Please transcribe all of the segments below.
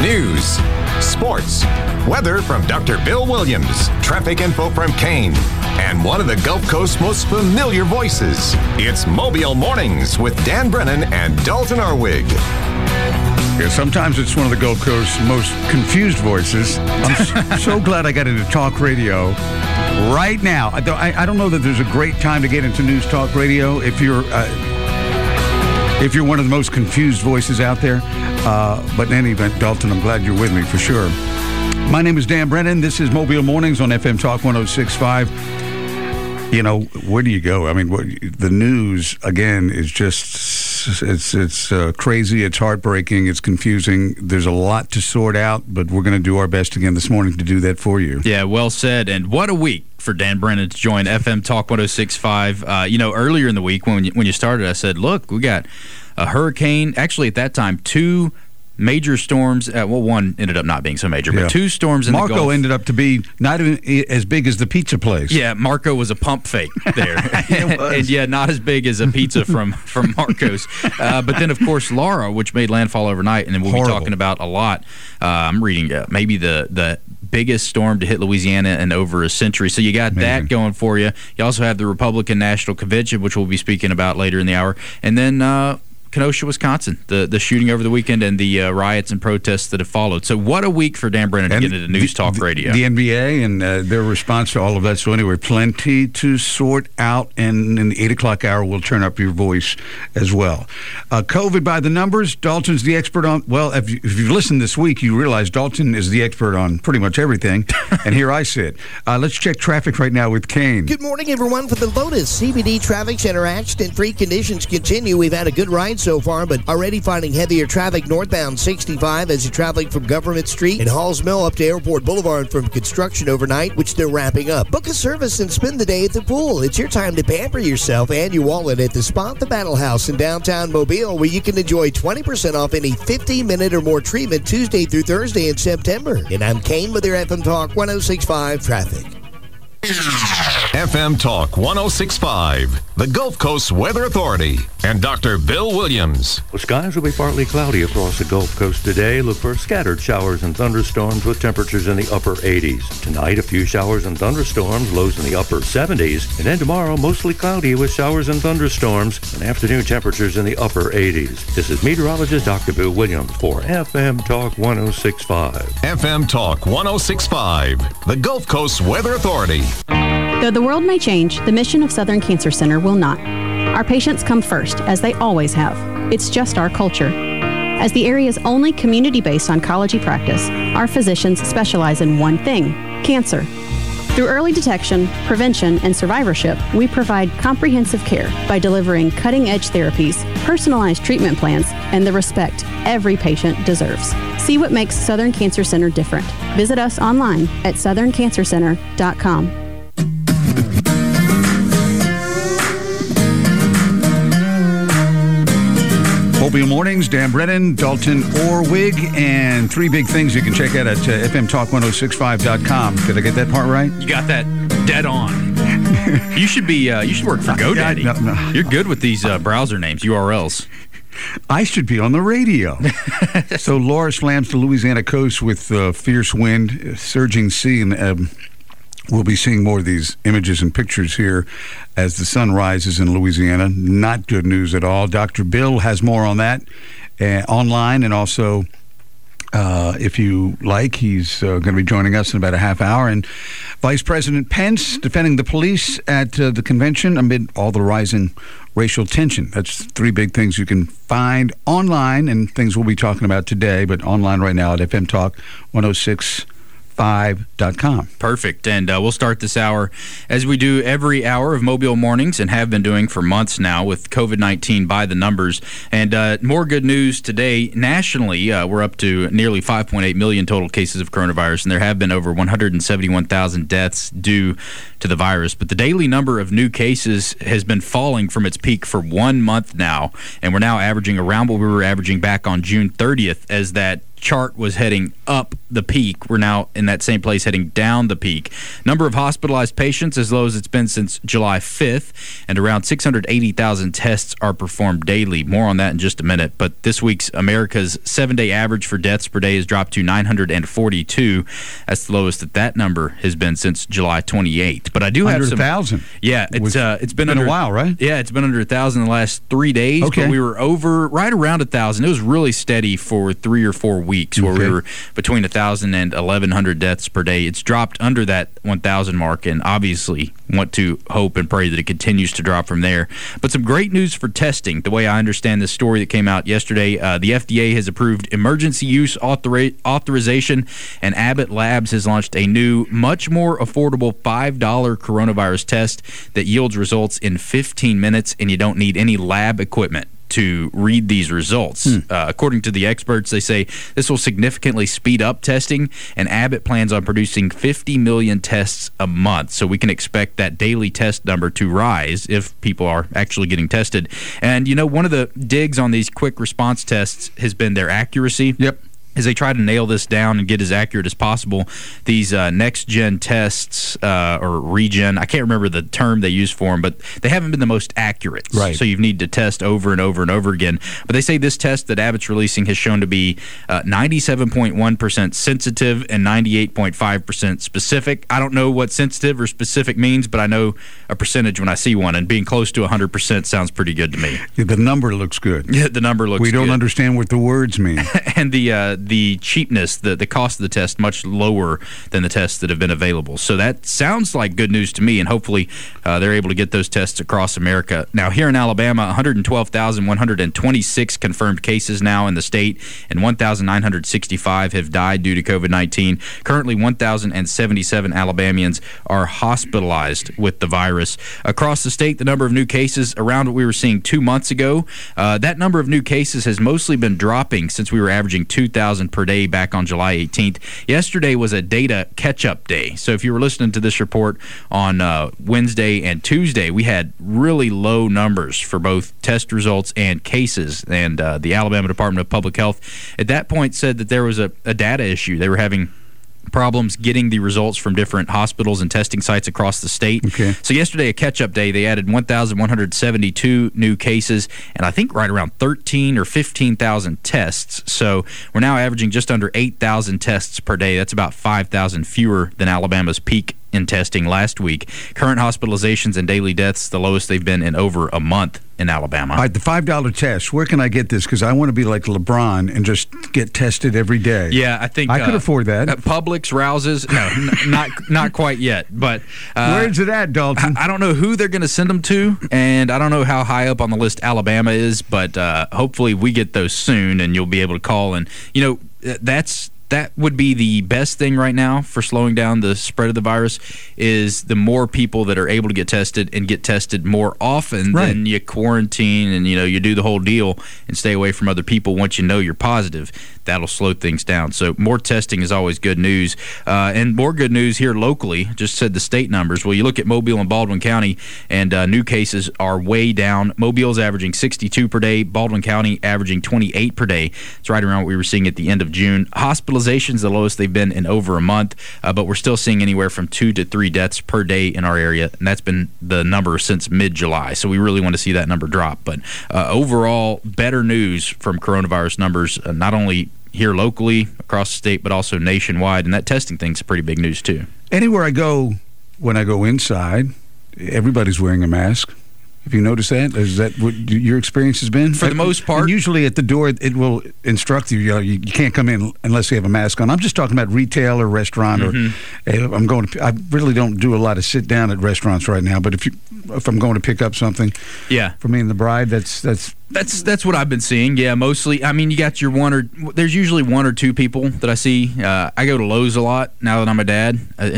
News, sports, weather from Dr. Bill Williams, traffic info from Kane, and one of the Gulf Coast's most familiar voices. It's Mobile Mornings with Dan Brennan and Dalton Arwig. Yeah, sometimes it's one of the Gulf Coast's most confused voices. I'm so glad I got into talk radio right now. I don't know that there's a great time to get into news talk radio if you're one of the most confused voices out there. But in any event, Dalton, I'm glad you're with me for sure. My name is Dan Brennan. This is Mobile Mornings on FM Talk 106.5. You know, where do you go? I mean, the news, again, is just, it's crazy. It's heartbreaking. It's confusing. There's a lot to sort out, but we're going to do our best again this morning to do that for you. Yeah, well said. And what a week for Dan Brennan to join FM Talk 106.5. Earlier in the week when you started, I said, look, we got a hurricane. Actually, at that time, two major storms. One ended up not being so major, but two storms in the Gulf. Marco ended up to be not even as big as the pizza place. Yeah, Marco was a pump fake there. and not as big as a pizza from Marco's. But then, of course, Laura, which made landfall overnight, and then we'll be talking about a lot. I'm reading maybe the biggest storm to hit Louisiana in over a century. So you got that going for you. You also have the Republican National Convention, which we'll be speaking about later in the hour. And then Kenosha, Wisconsin, the shooting over the weekend and the riots and protests that have followed. So what a week for Dan Brennan to get into news talk radio. The NBA and their response to all of that. So anyway, plenty to sort out, and in the 8 o'clock hour, we'll turn up your voice as well. COVID by the numbers. Dalton's the expert on, well, if you've listened this week, you realize Dalton is the expert on pretty much everything, and here I sit. Let's check traffic right now with Kane. Good morning, everyone. For the Lotus CBD Traffic Center, accident-free conditions continue. We've had a good ride so far, but already finding heavier traffic northbound 65 as you're traveling from Government Street and Halls Mill up to Airport Boulevard from construction overnight, which they're wrapping up. Book a service and spend the day at the pool. It's your time to pamper yourself and your wallet at the Spot the Battle House in downtown Mobile, where you can enjoy 20% off any 15-minute or more treatment Tuesday through Thursday in September. And I'm Kane with your FM Talk 106.5 traffic. FM Talk 106.5, the Gulf Coast Weather Authority, and Dr. Bill Williams. Well, skies will be partly cloudy across the Gulf Coast today. Look for scattered showers and thunderstorms with temperatures in the upper 80s. Tonight, a few showers and thunderstorms, lows in the upper 70s. And then tomorrow, mostly cloudy with showers and thunderstorms and afternoon temperatures in the upper 80s. This is meteorologist Dr. Bill Williams for FM Talk 106.5. FM Talk 106.5, the Gulf Coast Weather Authority. Though the world may change, the mission of Southern Cancer Center will not. Our patients come first, as they always have. It's just our culture. As the area's only community-based oncology practice, our physicians specialize in one thing: cancer. Through early detection, prevention, and survivorship, we provide comprehensive care by delivering cutting-edge therapies, personalized treatment plans, and the respect every patient deserves. See what makes Southern Cancer Center different. Visit us online at southerncancercenter.com. Mobile Mornings, Dan Brennan, Dalton Orwig, and three big things you can check out at fmtalk1065.com. Did I get that part right? You got that dead on. You should work for GoDaddy. No. You're good with these browser names, URLs. I should be on the radio. So Laura slams the Louisiana coast with fierce wind, surging sea, and we'll be seeing more of these images and pictures here as the sun rises in Louisiana. Not good news at all. Dr. Bill has more on that online, and also, if you like, he's going to be joining us in about a half hour. And Vice President Pence defending the police at the convention amid all the rising racial tension. That's three big things you can find online, and things we'll be talking about today, but online right now at FM Talk 106.5.com. Perfect. And we'll start this hour as we do every hour of Mobile Mornings and have been doing for months now with COVID-19 by the numbers. And more good news today. Nationally, we're up to nearly 5.8 million total cases of coronavirus, and there have been over 171,000 deaths due to the virus. But the daily number of new cases has been falling from its peak for 1 month now, and we're now averaging around what we were averaging back on June 30th as that chart was heading up the peak. We're now in that same place heading down the peak. Number of hospitalized patients as low as it's been since July 5th, and around 680,000 tests are performed daily. More on that in just a minute. But this week's America's 7-day average for deaths per day has dropped to 942. That's the lowest that number has been since July 28th. But I do have under some 1,000. Yeah, it's been under a while, right? Yeah, it's been under 1,000 in the last 3 days. Okay. But we were over right around 1,000. It was really steady for 3 or 4 weeks where we were between 1,000 and 1,100 deaths per day. It's dropped under that 1,000 mark, and obviously want to hope and pray that it continues to drop from there. But some great news for testing. The way I understand this story that came out yesterday, the FDA has approved emergency use authorization, and Abbott Labs has launched a new, much more affordable $5 coronavirus test that yields results in 15 minutes, and you don't need any lab equipment to read these results. According to the experts, they say this will significantly speed up testing, and Abbott plans on producing 50 million tests a month. So we can expect that daily test number to rise if people are actually getting tested. And, you know, one of the digs on these quick response tests has been their accuracy. Yep. As they try to nail this down and get as accurate as possible, these next-gen tests, or regen, I can't remember the term they use for them, but they haven't been the most accurate. Right. So you need to test over and over and over again. But they say this test that Abbott's releasing has shown to be 97.1% sensitive and 98.5% specific. I don't know what sensitive or specific means, but I know a percentage when I see one, and being close to 100% sounds pretty good to me. Yeah, the number looks good. Yeah, the number looks good. We don't understand what the words mean. And the cheapness, the cost of the test, much lower than the tests that have been available. So that sounds like good news to me, and hopefully they're able to get those tests across America. Now, here in Alabama, 112,126 confirmed cases now in the state, and 1,965 have died due to COVID-19. Currently, 1,077 Alabamians are hospitalized with the virus. Across the state, the number of new cases around what we were seeing 2 months ago. That number of new cases has mostly been dropping since we were averaging 2,000 per day back on July 18th. Yesterday was a data catch-up day. So if you were listening to this report on Wednesday and Tuesday, we had really low numbers for both test results and cases. And the Alabama Department of Public Health at that point said that there was a data issue. They were having problems getting the results from different hospitals and testing sites across the state. Okay. So yesterday, a catch-up day, they added 1,172 new cases, and I think right around 13 or 15,000 tests. So we're now averaging just under 8,000 tests per day. That's about 5,000 fewer than Alabama's peak in testing last week. Current hospitalizations and daily deaths, the lowest they've been in over a month in Alabama. All right, the $5 test, where can I get this? Because I want to be like LeBron and just get tested every day. Yeah, I think I could afford that. Publix, Rouse's, no, not quite yet. But where's it at, Dalton? I don't know who they're going to send them to, and I don't know how high up on the list Alabama is, but hopefully we get those soon, and you'll be able to call. And, you know, that would be the best thing right now for slowing down the spread of the virus, is the more people that are able to get tested and get tested more often. Right. Then you quarantine and, you know, you do the whole deal and stay away from other people once you know you're positive. That'll slow things down. So more testing is always good news. And more good news here locally, just said the state numbers. Well, you look at Mobile and Baldwin County, and new cases are way down. Mobile's averaging 62 per day. Baldwin County averaging 28 per day. It's right around what we were seeing at the end of June. Hospitalizations, the lowest they've been in over a month, but we're still seeing anywhere from 2 to 3 deaths per day in our area, and that's been the number since mid-July. So we really want to see that number drop. But overall, better news from coronavirus numbers, not only here locally, across the state, but also nationwide. And that testing thing's pretty big news, too. Anywhere I go, when I go inside, everybody's wearing a mask. Have you noticed that? Is that what your experience has been? For the most part. And usually at the door, it will instruct you, you can't come in unless you have a mask on. I'm just talking about retail or restaurant. Or I really don't do a lot of sit down at restaurants right now, but if I'm going to pick up something for me and the bride, that's what I've been seeing. Yeah, mostly. I mean, you got your there's usually 1 or 2 people that I see. I go to Lowe's a lot now that I'm a dad.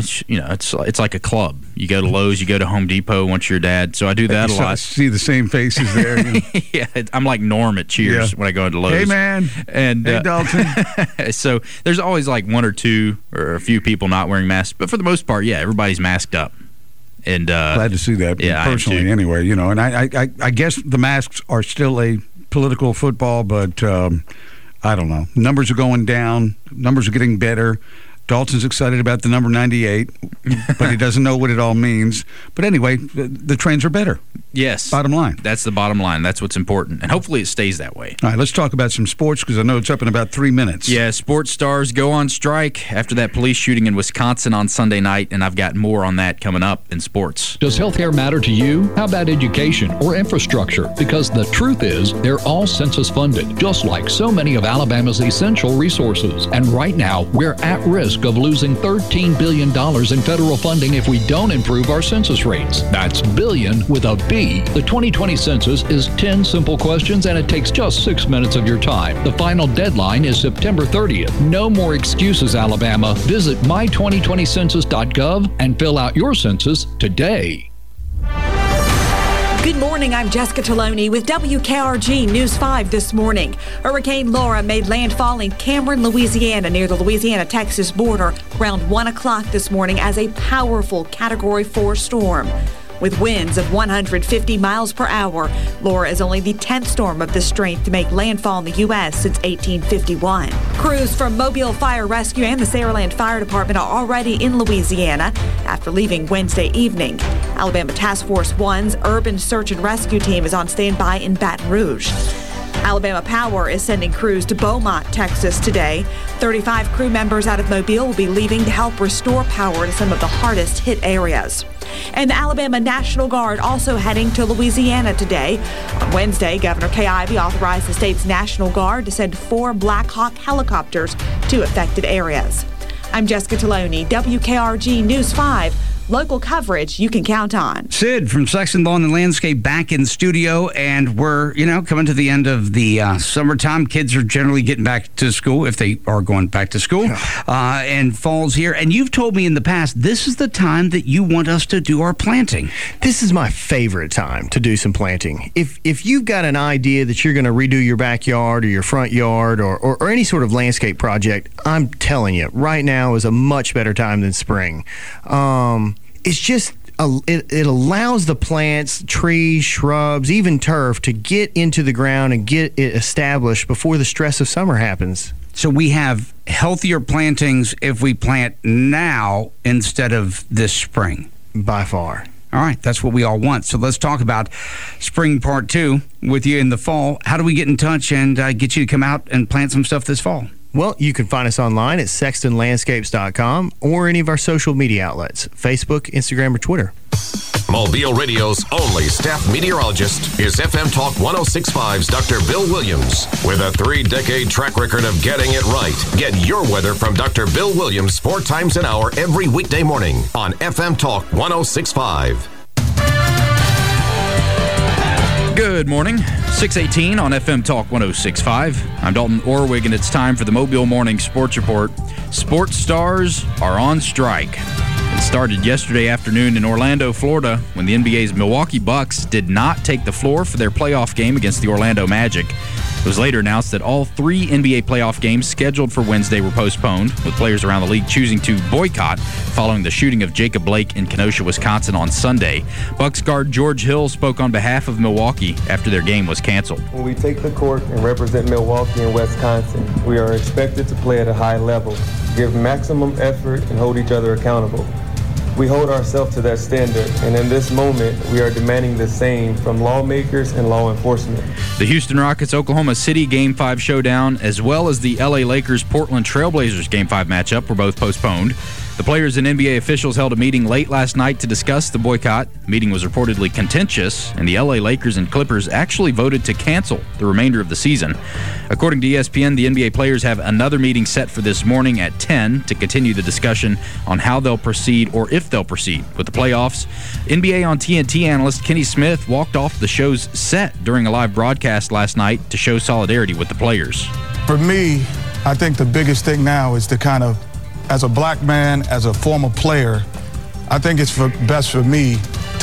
It's like a club. You go to Lowe's, you go to Home Depot once you're a dad. So I do that a lot. I see the same faces there. You know. Yeah, I'm like Norm at Cheers when I go into Lowe's. Hey, man. And hey, Dalton. So there's always like 1 or 2 or a few people not wearing masks. But for the most part, yeah, everybody's masked up. And glad to see that, personally, anyway. And I guess the masks are still a political football, but I don't know. Numbers are going down. Numbers are getting better. Dalton's excited about the number 98, but he doesn't know what it all means. But anyway, the trains are better. Yes. Bottom line. That's the bottom line. That's what's important. And hopefully it stays that way. All right, let's talk about some sports because I know it's up in about 3 minutes. Yeah, sports stars go on strike after that police shooting in Wisconsin on Sunday night, and I've got more on that coming up in sports. Does healthcare matter to you? How about education or infrastructure? Because the truth is, they're all census funded, just like so many of Alabama's essential resources. And right now, we're at risk of losing $13 billion in federal funding if we don't improve our census rates. That's billion with a B. The 2020 census is 10 simple questions and it takes just 6 minutes of your time. The final deadline is September 30th. No more excuses, Alabama. Visit my2020census.gov and fill out your census today. Good morning, I'm Jessica Taloni with WKRG News 5 this morning. Hurricane Laura made landfall in Cameron, Louisiana, near the Louisiana-Texas border around 1 o'clock this morning as a powerful Category 4 storm. With winds of 150 miles per hour, Laura is only the 10th storm of this strength to make landfall in the U.S. since 1851. Crews from Mobile Fire Rescue and the Saraland Fire Department are already in Louisiana after leaving Wednesday evening. Alabama Task Force 1's Urban Search and Rescue Team is on standby in Baton Rouge. Alabama Power is sending crews to Beaumont, Texas today. 35 crew members out of Mobile will be leaving to help restore power to some of the hardest hit areas. And the Alabama National Guard also heading to Louisiana today. On Wednesday, Governor Kay Ivey authorized the state's National Guard to send 4 Black Hawk helicopters to affected areas. I'm Jessica Taloni, WKRG News 5. Local coverage you can count on. Sid from Sexton Lawn and Landscape back in studio, and we're, coming to the end of the summertime. Kids are generally getting back to school, if they are going back to school, and fall's here. And you've told me in the past, this is the time that you want us to do our planting. This is my favorite time to do some planting. If you've got an idea that you're going to redo your backyard or your front yard or any sort of landscape project, I'm telling you, right now is a much better time than spring. It's just, it allows the plants, trees, shrubs, even turf to get into the ground and get it established before the stress of summer happens. So we have healthier plantings if we plant now instead of this spring. By far. All right, that's what we all want. So let's talk about spring part 2 with you in the fall. How do we get in touch and get you to come out and plant some stuff this fall? Well, you can find us online at sextonlandscapes.com or any of our social media outlets, Facebook, Instagram, or Twitter. Mobile Radio's only staff meteorologist is FM Talk 106.5's Dr. Bill Williams. With a 3-decade track record of getting it right, get your weather from Dr. Bill Williams 4 times an hour every weekday morning on FM Talk 106.5. Good morning. 6:18 on FM Talk 106.5. I'm Dalton Orwig, and it's time for the Mobile Morning Sports Report. Sports stars are on strike. It started yesterday afternoon in Orlando, Florida, when the NBA's Milwaukee Bucks did not take the floor for their playoff game against the Orlando Magic. It was later announced that all 3 NBA playoff games scheduled for Wednesday were postponed, with players around the league choosing to boycott following the shooting of Jacob Blake in Kenosha, Wisconsin on Sunday. Bucks guard George Hill spoke on behalf of Milwaukee after their game was canceled. When we take the court and represent Milwaukee and Wisconsin, we are expected to play at a high level, give maximum effort, and hold each other accountable. We hold ourselves to that standard, and in this moment, we are demanding the same from lawmakers and law enforcement. The Houston Rockets-Oklahoma City Game 5 showdown, as well as the LA Lakers-Portland Trailblazers Game 5 matchup, were both postponed. The players and NBA officials held a meeting late last night to discuss the boycott. The meeting was reportedly contentious, and the LA Lakers and Clippers actually voted to cancel the remainder of the season. According to ESPN, the NBA players have another meeting set for this morning at 10 to continue the discussion on how they'll proceed or if they'll proceed with the playoffs. NBA on TNT analyst Kenny Smith walked off the show's set during a live broadcast last night to show solidarity with the players. For me, I think the biggest thing now is to kind of, as a black man, as a former player, I think it's best for me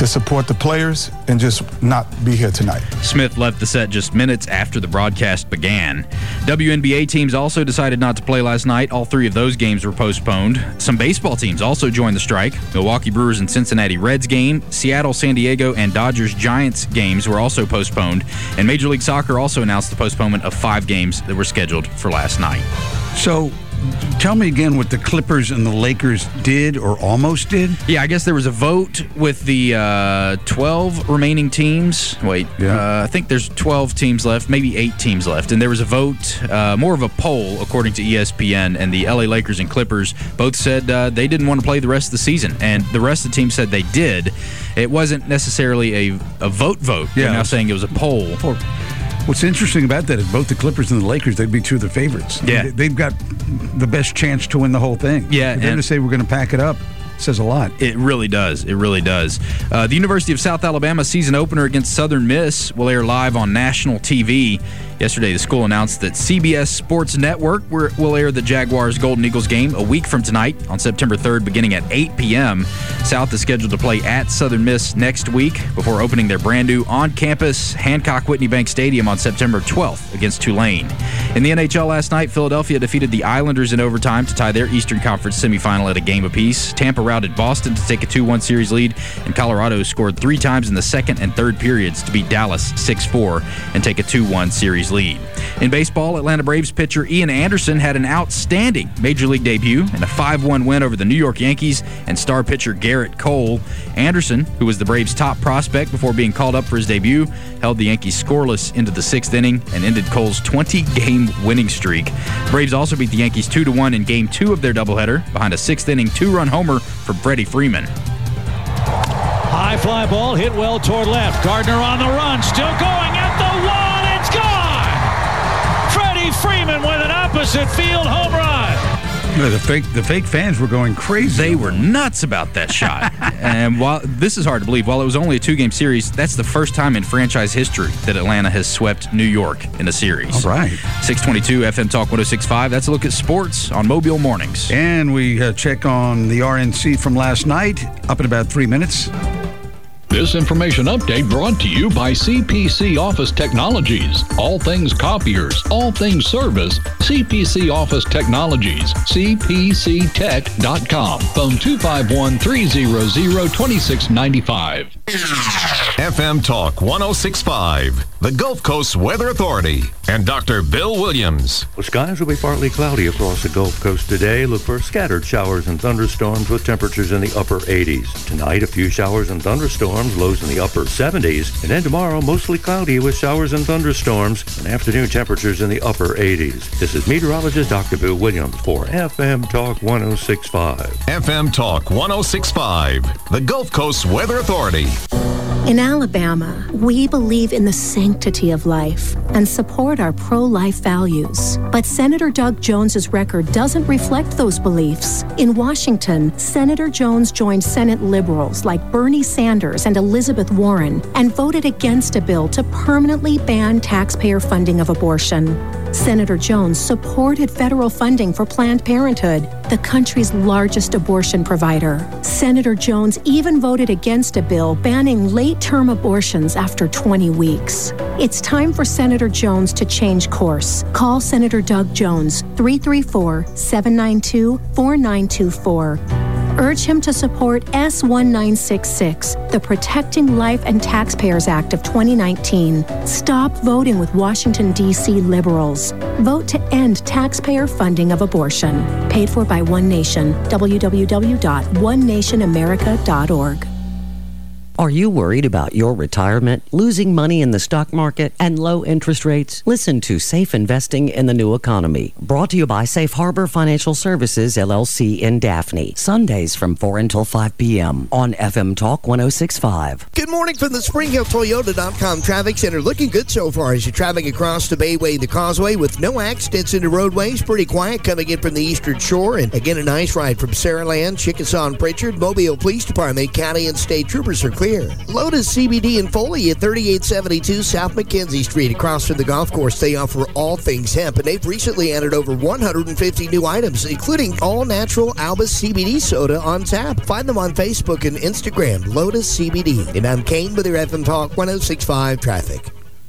to support the players and just not be here tonight. Smith left the set just minutes after the broadcast began. WNBA teams also decided not to play last night. All 3 of those games were postponed. Some baseball teams also joined the strike. Milwaukee Brewers and Cincinnati Reds game, Seattle, San Diego, and Dodgers Giants games were also postponed. And Major League Soccer also announced the postponement of 5 games that were scheduled for last night. So, tell me again what the Clippers and the Lakers did or almost did. Yeah, I guess there was a vote with the 12 remaining teams. I think there's 12 teams left, maybe 8 teams left. And there was a vote, more of a poll, according to ESPN, and the LA Lakers and Clippers both said they didn't want to play the rest of the season. And the rest of the team said they did. It wasn't necessarily a vote. Yeah. They're now saying it was a poll. What's interesting about that is both the Clippers and the Lakers, they'd be 2 of the favorites. Yeah. They've got the best chance to win the whole thing. Yeah. For them to say we're going to pack it up says a lot. It really does. It really does. The University of South Alabama season opener against Southern Miss will air live on national TV. Yesterday, the school announced that CBS Sports Network will air the Jaguars Golden Eagles game a week from tonight on September 3rd, beginning at 8 p.m. South is scheduled to play at Southern Miss next week before opening their brand new on-campus Hancock Whitney Bank Stadium on September 12th against Tulane. In the NHL last night, Philadelphia defeated the Islanders in overtime to tie their Eastern Conference semifinal at a game apiece. Tampa routed Boston to take a 2-1 series lead, and Colorado scored 3 times in the second and third periods to beat Dallas 6-4 and take a 2-1 series lead. In baseball, Atlanta Braves pitcher Ian Anderson had an outstanding Major League debut in a 5-1 win over the New York Yankees and star pitcher Garrett Cole. Anderson, who was the Braves' top prospect before being called up for his debut, held the Yankees scoreless into the 6th inning and ended Cole's 20-game winning streak. The Braves also beat the Yankees 2-1 in Game 2 of their doubleheader behind a 6th-inning 2-run homer from Freddie Freeman. High fly ball hit well toward left. Gardner on the run, still going at the wall. It's gone! Freddie Freeman with an opposite field home run. Yeah, the fake fans were going crazy. They were nuts about that shot. And while this is hard to believe, while it was only a 2-game series, that's the first time in franchise history that Atlanta has swept New York in a series. All right. 622 FM Talk 106.5. That's a look at sports on Mobile Mornings. And we check on the RNC from last night, up in about 3 minutes. This information update brought to you by CPC Office Technologies. All things copiers, all things service, CPC Office Technologies, cpctech.com. Phone 251-300-2695. FM Talk 106.5, the Gulf Coast Weather Authority, and Dr. Bill Williams. Well, skies will be partly cloudy across the Gulf Coast today. Look for scattered showers and thunderstorms with temperatures in the upper 80s. Tonight, a few showers and thunderstorms, lows in the upper 70s. And then tomorrow, mostly cloudy with showers and thunderstorms and afternoon temperatures in the upper 80s. This is meteorologist Dr. Bill Williams for FM Talk 106.5. FM Talk 106.5, the Gulf Coast Weather Authority. In Alabama, we believe in the sanctity of life and support our pro-life values. But Senator Doug Jones's record doesn't reflect those beliefs. In Washington, Senator Jones joined Senate liberals like Bernie Sanders and Elizabeth Warren and voted against a bill to permanently ban taxpayer funding of abortion. Senator Jones supported federal funding for Planned Parenthood, the country's largest abortion provider. Senator Jones even voted against a bill banning late-term abortions after 20 weeks. It's time for Senator Jones to change course. Call Senator Doug Jones, 334-792-4924. Urge him to support S1966, the Protecting Life and Taxpayers Act of 2019. Stop voting with Washington, D.C. liberals. Vote to end taxpayer funding of abortion. Paid for by One Nation. www.onenationamerica.org. Are you worried about your retirement, losing money in the stock market, and low interest rates? Listen to Safe Investing in the New Economy, brought to you by Safe Harbor Financial Services, LLC in Daphne. Sundays from 4 until 5 p.m. on FM Talk 106.5. Good morning from the SpringHillToyota.com Traffic Center. Looking good so far as you're traveling across the Bayway and the Causeway with no accidents in the roadways. Pretty quiet coming in from the Eastern Shore. And again, a nice ride from Saraland, Chickasaw, and Pritchard. Mobile Police Department, County and State Troopers are clear career. Lotus CBD in Foley at 3872 South Mackenzie Street across from the golf course. They offer all things hemp, and they've recently added over 150 new items, including all-natural Albus CBD soda on tap. Find them on Facebook and Instagram, Lotus CBD. And I'm Kane with your FM Talk 106.5 Traffic.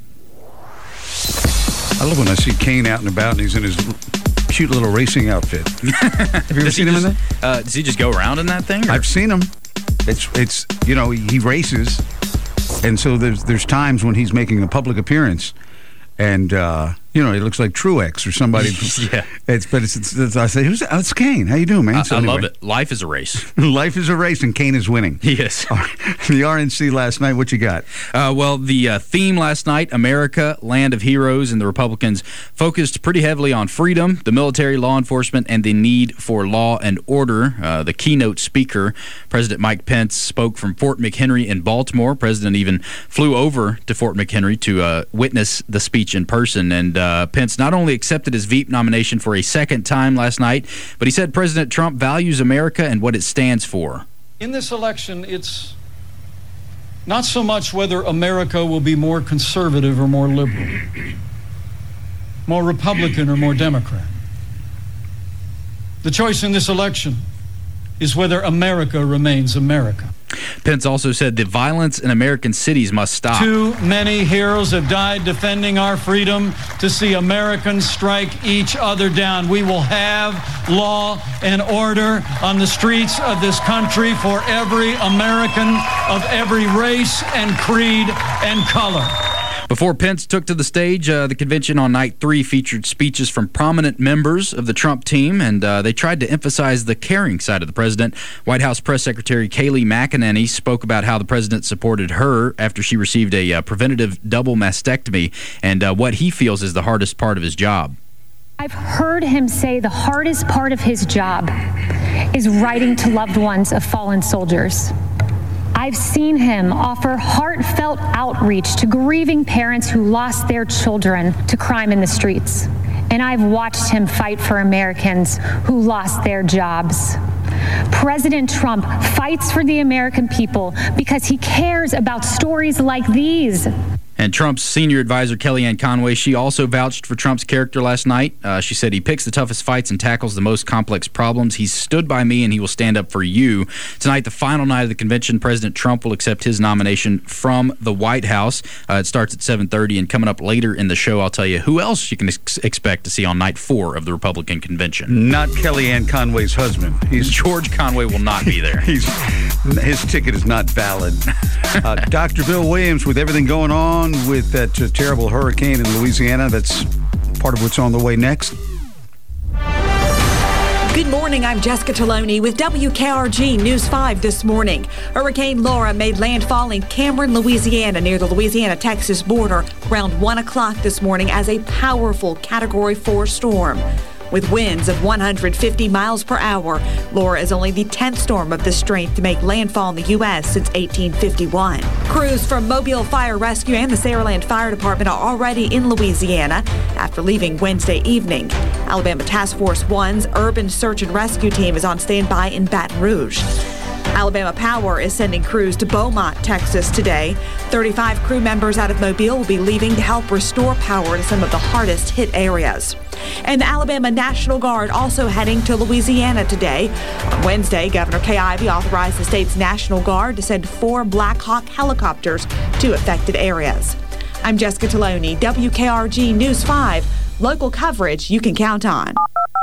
I love when I see Kane out and about and he's in his cute little racing outfit. Have you ever seen him in that? Does he just go around in that thing? Or? I've seen him. It's he races, and so there's times when he's making a public appearance, and he looks like Truex or somebody. Yeah. I say, it's Kane. How you doing, man? I love it. Life is a race. Life is a race, and Kane is winning. Yes. The RNC last night, what you got? The theme last night, America, Land of Heroes, and the Republicans focused pretty heavily on freedom, the military, law enforcement, and the need for law and order. The keynote speaker, President Mike Pence, spoke from Fort McHenry in Baltimore. President even flew over to Fort McHenry to witness the speech in person, and Pence not only accepted his Veep nomination for a second time last night, but he said President Trump values America and what it stands for. In this election, it's not so much whether America will be more conservative or more liberal, more Republican or more Democrat. The choice in this election is whether America remains America. Pence also said the violence in American cities must stop. Too many heroes have died defending our freedom to see Americans strike each other down. We will have law and order on the streets of this country for every American of every race and creed and color. Before Pence took to the stage, the convention on night 3 featured speeches from prominent members of the Trump team, and they tried to emphasize the caring side of the president. White House Press Secretary Kayleigh McEnany spoke about how the president supported her after she received a preventative double mastectomy and what he feels is the hardest part of his job. I've heard him say the hardest part of his job is writing to loved ones of fallen soldiers. I've seen him offer heartfelt outreach to grieving parents who lost their children to crime in the streets. And I've watched him fight for Americans who lost their jobs. President Trump fights for the American people because he cares about stories like these. And Trump's senior advisor, Kellyanne Conway, she also vouched for Trump's character last night. She said he picks the toughest fights and tackles the most complex problems. He's stood by me, and he will stand up for you. Tonight, the final night of the convention, President Trump will accept his nomination from the White House. It starts at 7:30, and coming up later in the show, I'll tell you who else you can expect to see on night 4 of the Republican convention. Not Kellyanne Conway's husband. George Conway will not be there. His ticket is not valid. Dr. Bill Williams, with everything going on with that terrible hurricane in Louisiana, that's part of what's on the way next. Good morning, I'm Jessica Taloni with WKRG News 5 this morning. Hurricane Laura made landfall in Cameron, Louisiana, near the Louisiana-Texas border around 1 o'clock this morning as a powerful Category 4 storm. With winds of 150 miles per hour, Laura is only the 10th storm of this strength to make landfall in the U.S. since 1851. Crews from Mobile Fire Rescue and the Saraland Fire Department are already in Louisiana after leaving Wednesday evening. Alabama Task Force 1's Urban Search and Rescue Team is on standby in Baton Rouge. Alabama Power is sending crews to Beaumont, Texas today. 35 crew members out of Mobile will be leaving to help restore power to some of the hardest hit areas. And the Alabama National Guard also heading to Louisiana today. On Wednesday, Governor Kay Ivey authorized the state's National Guard to send 4 Black Hawk helicopters to affected areas. I'm Jessica Taloni, WKRG News 5, local coverage you can count on.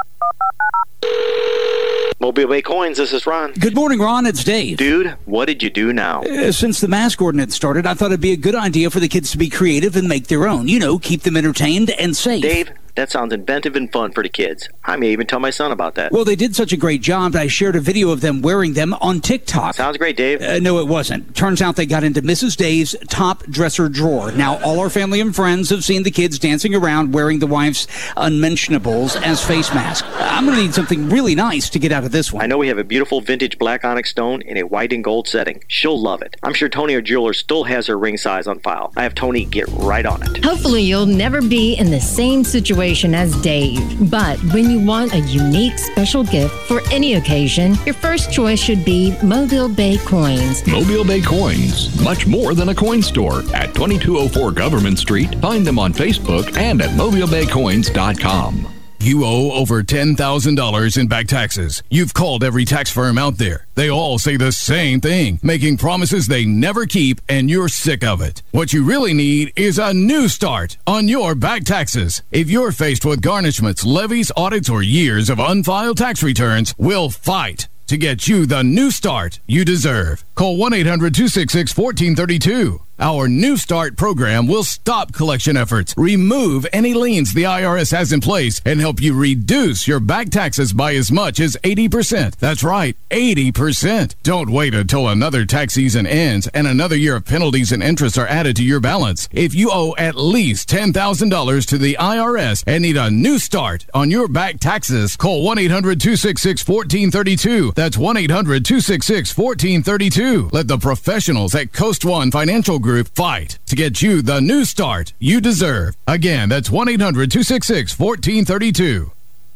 Mobile Bay Coins, this is Ron. Good morning, Ron. It's Dave. Dude, what did you do now? Since the mask ordinance started, I thought it'd be a good idea for the kids to be creative and make their own. You know, keep them entertained and safe. Dave, that sounds inventive and fun for the kids. I may even tell my son about that. Well, they did such a great job that I shared a video of them wearing them on TikTok. Sounds great, Dave. No, it wasn't. Turns out they got into Mrs. Dave's top dresser drawer. Now, all our family and friends have seen the kids dancing around wearing the wife's unmentionables as face masks. I'm going to need something really nice to get out of this one. I know we have a beautiful vintage black onyx stone in a white and gold setting. She'll love it. I'm sure Tony, our jeweler, still has her ring size on file. I have Tony get right on it. Hopefully, you'll never be in the same situation situation as Dave. But when you want a unique special gift for any occasion, your first choice should be Mobile Bay Coins. Mobile Bay Coins, much more than a coin store. At 2204 Government Street, find them on Facebook and at mobilebaycoins.com. You owe over $10,000 in back taxes. You've called every tax firm out there. They all say the same thing, making promises they never keep, and you're sick of it. What you really need is a new start on your back taxes. If you're faced with garnishments, levies, audits, or years of unfiled tax returns, we'll fight to get you the new start you deserve. Call 1-800-266-1432. Our New Start program will stop collection efforts, remove any liens the IRS has in place, and help you reduce your back taxes by as much as 80%. That's right, 80%. Don't wait until another tax season ends and another year of penalties and interest are added to your balance. If you owe at least $10,000 to the IRS and need a new start on your back taxes, call 1-800-266-1432. That's 1-800-266-1432. Let the professionals at Coast One Financial Group fight to get you the new start you deserve. Again, that's 1-800-266-1432.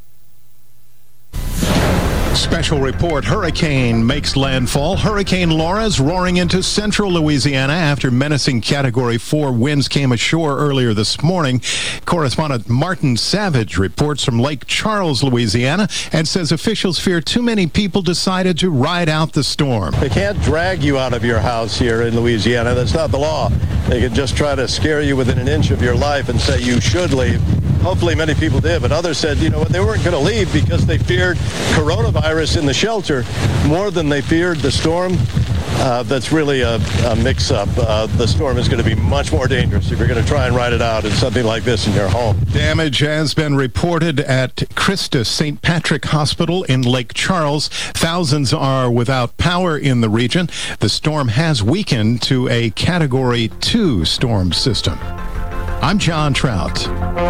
Special report, hurricane makes landfall. Hurricane Laura's roaring into central Louisiana after menacing Category 4 winds came ashore earlier this morning. Correspondent Martin Savage reports from Lake Charles, Louisiana, and says officials fear too many people decided to ride out the storm. They can't drag you out of your house here in Louisiana. That's not the law. They can just try to scare you within an inch of your life and say you should leave. Hopefully many people did, but others said, you know what, they weren't going to leave because they feared coronavirus in the shelter more than they feared the storm. That's really a mix-up. The storm is going to be much more dangerous if you're going to try and ride it out in something like this in your home. Damage has been reported at Christus St. Patrick Hospital in Lake Charles. Thousands are without power in the region. The storm has weakened to a Category 2 storm system. I'm John Trout.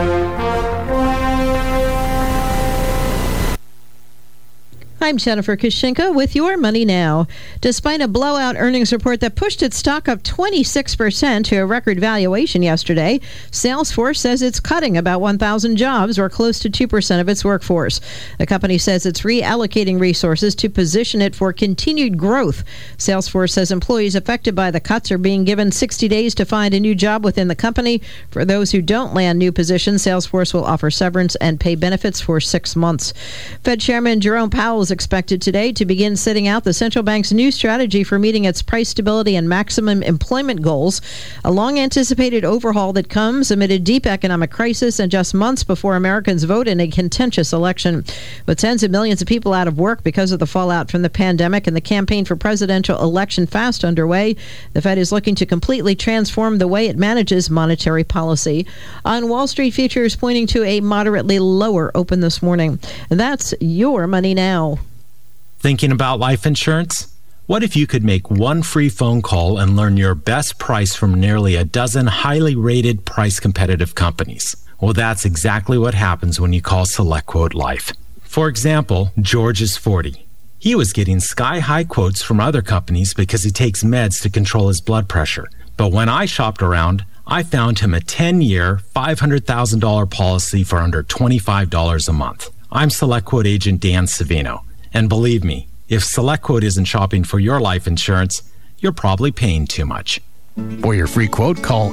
I'm Jennifer Kushinka with Your Money Now. Despite a blowout earnings report that pushed its stock up 26% to a record valuation yesterday, Salesforce says it's cutting about 1,000 jobs, or close to 2% of its workforce. The company says it's reallocating resources to position it for continued growth. Salesforce says employees affected by the cuts are being given 60 days to find a new job within the company. For those who don't land new positions, Salesforce will offer severance and pay benefits for 6 months. Fed Chairman Jerome Powell is expected today to begin setting out the central bank's new strategy for meeting its price stability and maximum employment goals, a long-anticipated overhaul that comes amid a deep economic crisis and just months before Americans vote in a contentious election. With tens of millions of people out of work because of the fallout from the pandemic and the campaign for presidential election fast underway, the Fed is looking to completely transform the way it manages monetary policy. On Wall Street, futures pointing to a moderately lower open this morning. And that's Your Money Now. Thinking about life insurance? What if you could make one free phone call and learn your best price from nearly a dozen highly rated, price-competitive companies? Well, that's exactly what happens when you call SelectQuote Life. For example, George is 40. He was getting sky-high quotes from other companies because he takes meds to control his blood pressure. But when I shopped around, I found him a 10-year, $500,000 policy for under $25 a month. I'm SelectQuote agent Dan Savino. And believe me, if SelectQuote isn't shopping for your life insurance, you're probably paying too much. For your free quote, call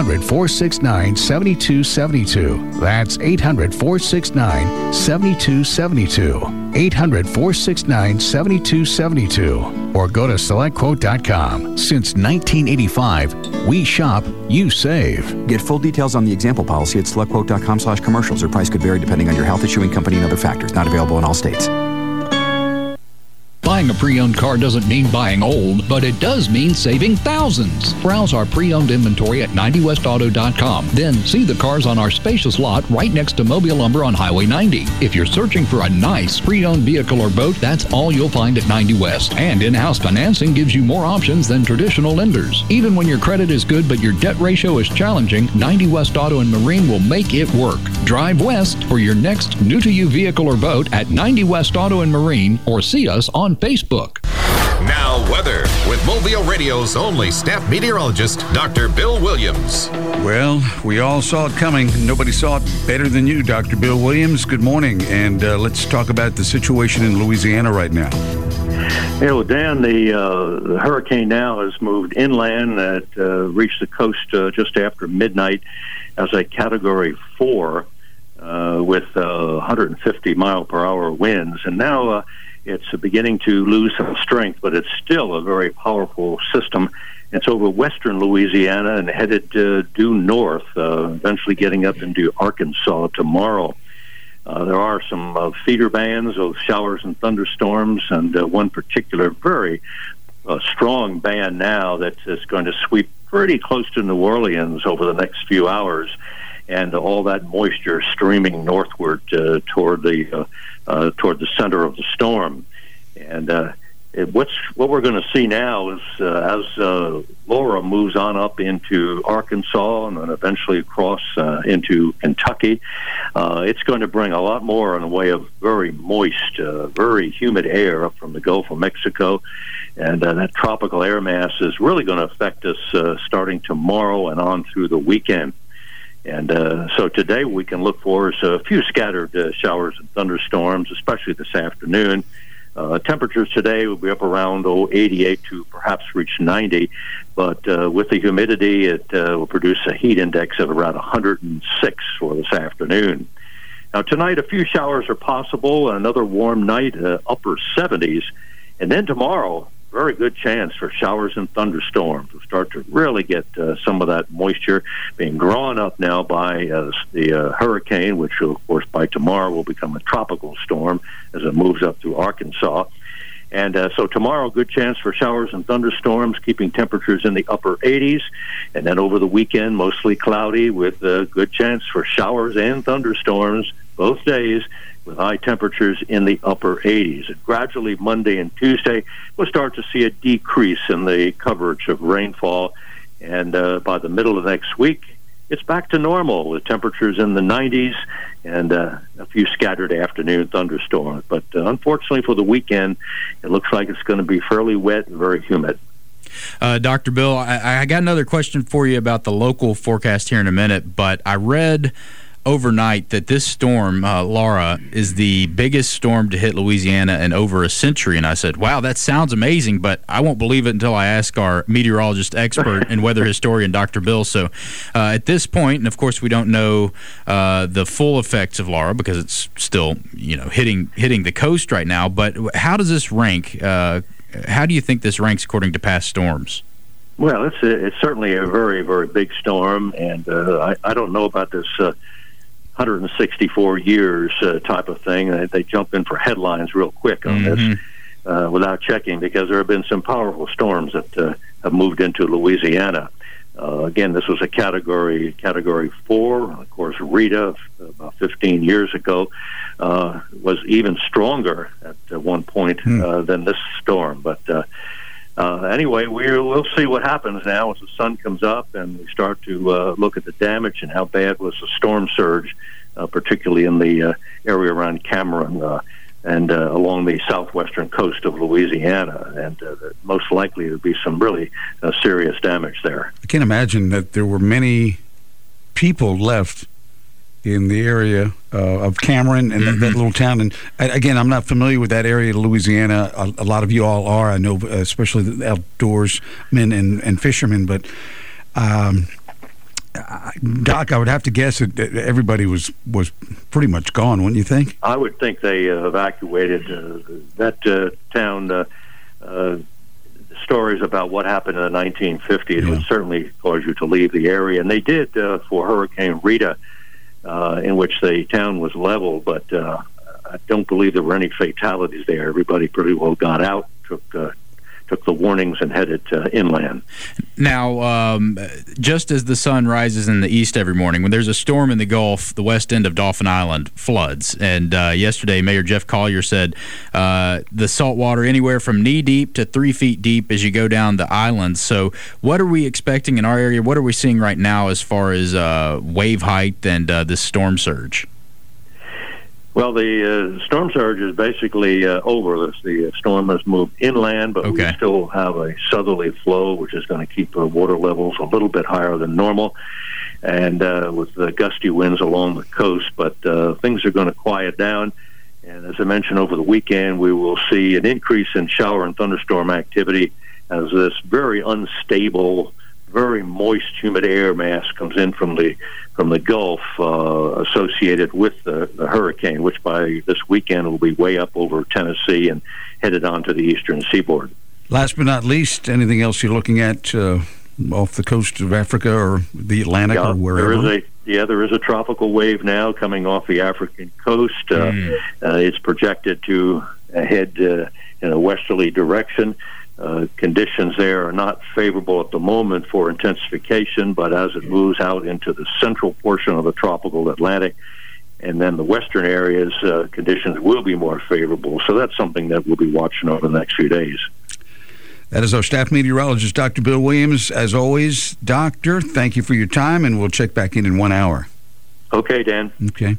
800-469-7272. That's 800-469-7272. 800-469-7272. Or go to SelectQuote.com. Since 1985, we shop, you save. Get full details on the example policy at SelectQuote.com/commercials. Or price could vary depending on your health, issuing company, and other factors. Not available in all states. Buying a pre-owned car doesn't mean buying old, but it does mean saving thousands. Browse our pre-owned inventory at 90westauto.com. Then see the cars on our spacious lot right next to Mobile Lumber on Highway 90. If you're searching for a nice pre-owned vehicle or boat, that's all you'll find at 90 West. And in-house financing gives you more options than traditional lenders. Even when your credit is good but your debt ratio is challenging, 90 West Auto and Marine will make it work. Drive west for your next new-to-you vehicle or boat at 90 West Auto and Marine, or see us on Facebook. Now, weather with Mobile Radio's only staff meteorologist, Dr. Bill Williams. Well, we all saw it coming. Nobody saw it better than you, Dr. Bill Williams. Good morning, and let's talk about the situation in Louisiana right now. Well, Dan, the hurricane now has moved inland. It reached the coast just after midnight as a Category 4 with 150-mile-per-hour winds. And now it's beginning to lose some strength, but it's still a very powerful system. It's over western Louisiana and headed due north, eventually getting up into Arkansas tomorrow. There are some feeder bands of showers and thunderstorms, and one particular very strong band now that is going to sweep pretty close to New Orleans over the next few hours, and all that moisture streaming northward toward the center of the storm. And what we're going to see now is as Laura moves on up into Arkansas and then eventually across into Kentucky, it's going to bring a lot more in the way of very moist, very humid air up from the Gulf of Mexico. And that tropical air mass is really going to affect us starting tomorrow and on through the weekend. And so today we can look for a few scattered showers and thunderstorms, especially this afternoon. Temperatures today will be up around 88 to perhaps reach 90, but with the humidity, it will produce a heat index of around 106 for this afternoon. Now tonight, a few showers are possible. Another warm night, upper 70s, and then tomorrow, very good chance for showers and thunderstorms. We'll start to really get some of that moisture being drawn up now by the hurricane, which will, of course, by tomorrow will become a tropical storm as it moves up through Arkansas. And so tomorrow, good chance for showers and thunderstorms, keeping temperatures in the upper 80s. And then over the weekend, mostly cloudy with a good chance for showers and thunderstorms both days, with high temperatures in the upper 80s. And gradually, Monday and Tuesday, we'll start to see a decrease in the coverage of rainfall. And by the middle of next week, it's back to normal with temperatures in the 90s and a few scattered afternoon thunderstorms. But unfortunately for the weekend, it looks like it's going to be fairly wet and very humid. Dr. Bill, I got another question for you about the local forecast here in a minute, but I read overnight that this storm, Laura, is the biggest storm to hit Louisiana in over a century. And I said, wow, that sounds amazing, but I won't believe it until I ask our meteorologist expert and weather historian, Dr. Bill. So at this point, and of course we don't know the full effects of Laura because it's still, hitting the coast right now, but how does this rank? How do you think this ranks according to past storms? Well, it's certainly a very, very big storm, and I don't know about this 164 years type of thing. They jump in for headlines real quick on this without checking, because there have been some powerful storms that have moved into Louisiana. Again, this was a Category 4. Of course, Rita, about 15 years ago, was even stronger at one point than this storm. But anyway, we'll see what happens now as the sun comes up and we start to look at the damage and how bad was the storm surge, particularly in the area around Cameron and along the southwestern coast of Louisiana. And most likely there will be some really serious damage there. I can't imagine that there were many people left in the area of Cameron and that little town. And again, I'm not familiar with that area of Louisiana. A lot of you all are, I know, especially the outdoorsmen and fishermen. But Doc, I would have to guess that everybody was pretty much gone, wouldn't you think? I would think they evacuated that town. Stories about what happened in the 1950s would certainly cause you to leave the area. And they did for Hurricane Rita, in which the town was leveled, but I don't believe there were any fatalities there. Everybody pretty well got out, took the warnings, and headed inland. Now, just as the sun rises in the east every morning, when there's a storm in the Gulf, the west end of Dauphin Island floods. And yesterday, Mayor Jeff Collier said the salt water anywhere from knee-deep to 3 feet deep as you go down the island. So what are we expecting in our area? What are we seeing right now as far as wave height and this storm surge? Well, the storm surge is basically over. The storm has moved inland, but we still have a southerly flow, which is going to keep water levels a little bit higher than normal, and with the gusty winds along the coast. But things are going to quiet down, and as I mentioned, over the weekend, we will see an increase in shower and thunderstorm activity as this very unstable, very moist, humid air mass comes in from the Gulf associated with the hurricane, which by this weekend will be way up over Tennessee and headed onto the eastern seaboard. Last but not least, anything else you're looking at off the coast of Africa or the Atlantic or wherever? There is a tropical wave now coming off the African coast. It's projected to head in a westerly direction. Conditions there are not favorable at the moment for intensification, but as it moves out into the central portion of the tropical Atlantic and then the western areas, conditions will be more favorable. So that's something that we'll be watching over the next few days. That is our staff meteorologist, Dr. Bill Williams. As always, Doctor, thank you for your time, and we'll check back in 1 hour. Okay, Dan. Okay.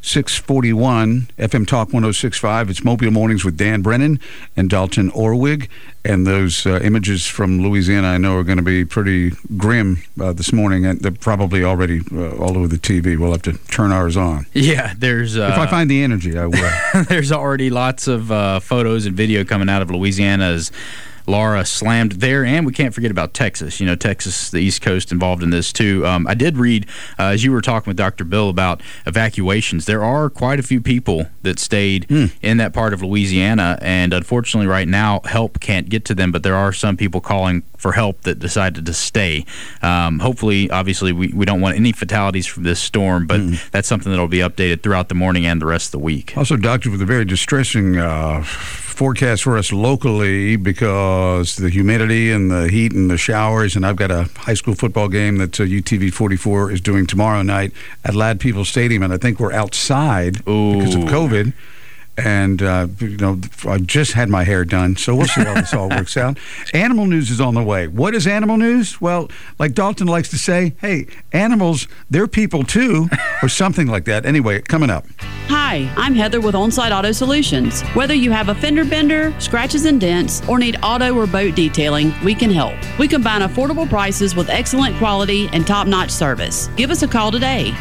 641 FM Talk 106.5. It's Mobile Mornings with Dan Brennan and Dalton Orwig. And those images from Louisiana, I know, are going to be pretty grim this morning. And they're probably already all over the TV. We'll have to turn ours on. Yeah, there's... if I find the energy, I will. There's already lots of photos and video coming out of Louisiana as Laura slammed there, and we can't forget about Texas. You know, Texas, the East Coast, involved in this too. I did read, as you were talking with Dr. Bill about evacuations, there are quite a few people that stayed in that part of Louisiana, and unfortunately right now help can't get to them, but there are some people calling for help that decided to stay. Hopefully, obviously, we don't want any fatalities from this storm, but that's something that will be updated throughout the morning and the rest of the week. Also, Doctor, with a very distressing forecast for us locally because the humidity and the heat and the showers, and I've got a high school football game that UTV 44 is doing tomorrow night at Ladd Peoples Stadium, and I think we're outside because of COVID. And, I just had my hair done, so we'll see how this all works out. Animal news is on the way. What is animal news? Well, like Dalton likes to say, hey, animals, they're people too, or something like that. Anyway, coming up. Hi, I'm Heather with On-Site Auto Solutions. Whether you have a fender bender, scratches and dents, or need auto or boat detailing, we can help. We combine affordable prices with excellent quality and top-notch service. Give us a call today,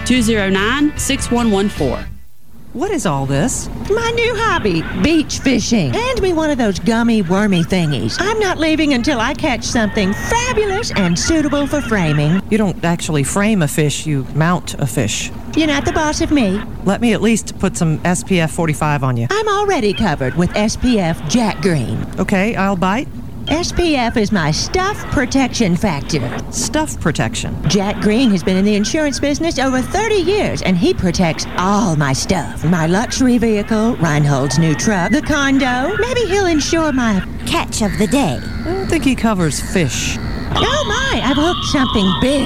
209-6114. What is all this? My new hobby, beach fishing. Hand me one of those gummy, wormy thingies. I'm not leaving until I catch something fabulous and suitable for framing. You don't actually frame a fish, you mount a fish. You're not the boss of me. Let me at least put some SPF 45 on you. I'm already covered with SPF Jack Green. Okay, I'll bite. SPF is my stuff protection factor. Stuff protection? Jack Green has been in the insurance business over 30 years, and he protects all my stuff. My luxury vehicle, Reinhold's new truck, the condo. Maybe he'll insure my catch of the day. I don't think he covers fish. Oh my, I've hooked something big.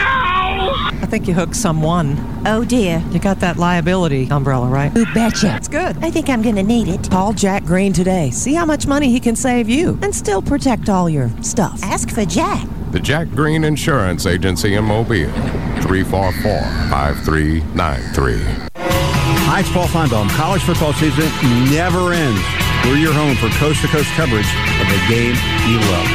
I think you hooked someone. Oh dear. You got that liability umbrella, right? You betcha. It's good. I think I'm gonna need it. Call Jack Green today. See how much money he can save you and still protect all your stuff. Ask for Jack. The Jack Green Insurance Agency in Mobile. 344-5393. Hi, it's Paul Feinbaum. College football season never ends. We're your home for coast-to-coast coverage of the game you love.